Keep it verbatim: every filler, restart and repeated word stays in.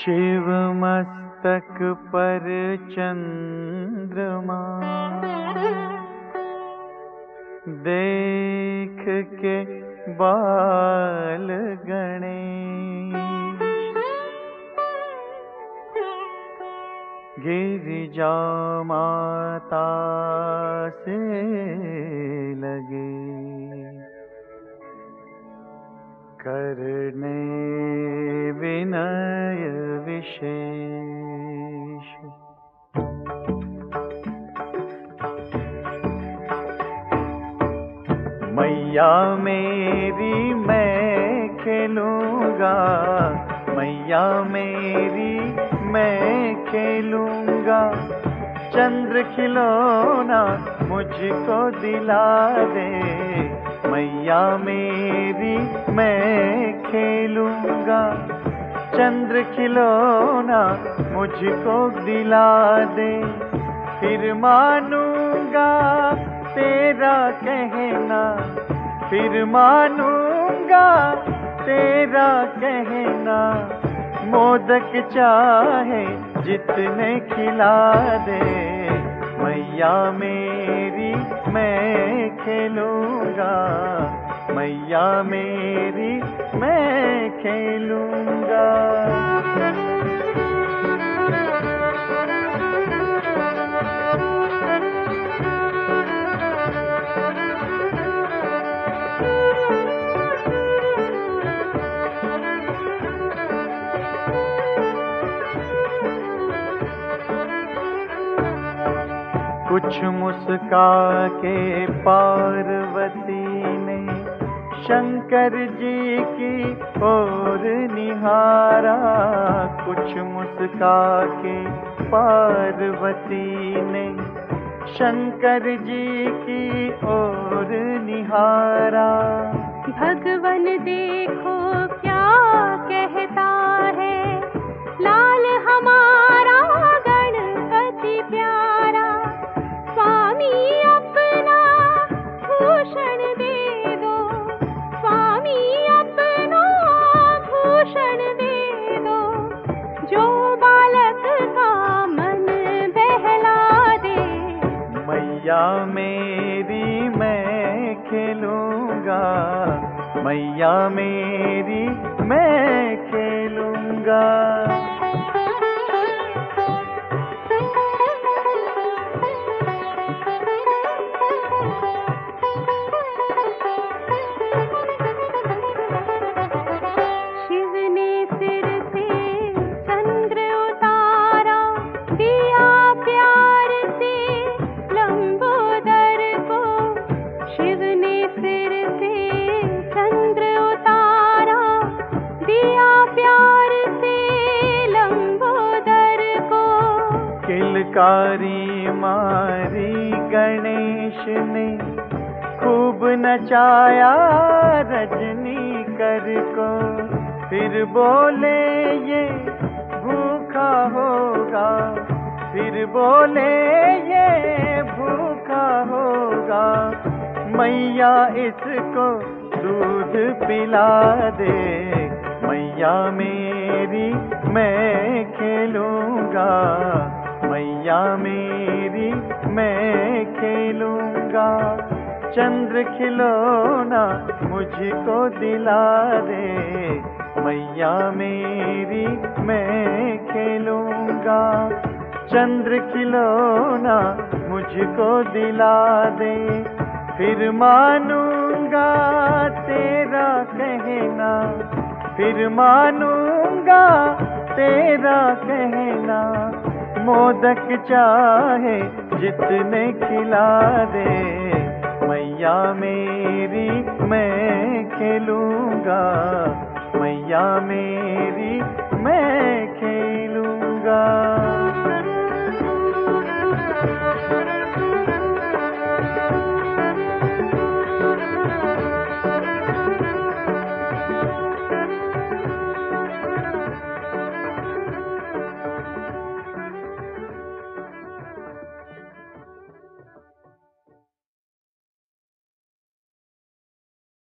शिव मस्तक पर चंद्रमा देख के बाल गणेश, गिरिजा माता से लगे करने विनय विशेष। मैया मेरी मैं खेलूंगा, मैया मेरी मैं खेलूंगा, चंद्र खिलौना मुझको दिला दे। मैया मेरी मैं खेलूंगा, चंद्र खिलौना मुझको दिला दे। फिर मानूंगा तेरा कहना, फिर मानूंगा तेरा कहना, मोदक चाहे जितने खिला दे। मैया मेरी मैं खेलूंगा, मैया मेरी मैं खेलूंगा। कुछ मुस्का के पार्वती ने शंकर जी की ओर निहारा। कुछ मुस्का के पार्वती ने शंकर जी की ओर निहारा। भगवन देखो क्या कहता है, लाल हमारा गणपति प्यारा। स्वामी अपना भूषण दे दो, स्वामी अपना भूषण दे दो, जो बालक का मन बहला दे। मैया मेरी मैं खेलूंगा, मैया मेरी मैं खेलूंगा। किलकारी मारी गणेश ने खूब नचाया रजनी कर को। फिर बोले ये भूखा होगा, फिर बोले ये भूखा होगा, मैया इसको दूध पिला दे। मैया मेरी मैं खेलूंगा, मैया मेरी मैं खेलूंगा, चंद्र खिलौना मुझको दिला दे। मैया मेरी मैं खेलूंगा, चंद्र खिलौना मुझको दिला दे। फिर मानूंगा तेरा कहना, फिर मानूंगा तेरा कहना, मोदक चाहे जितने खिला दे। मैया मेरी मैं खेलूंगा, मैया मेरी मैं खेलूंगा।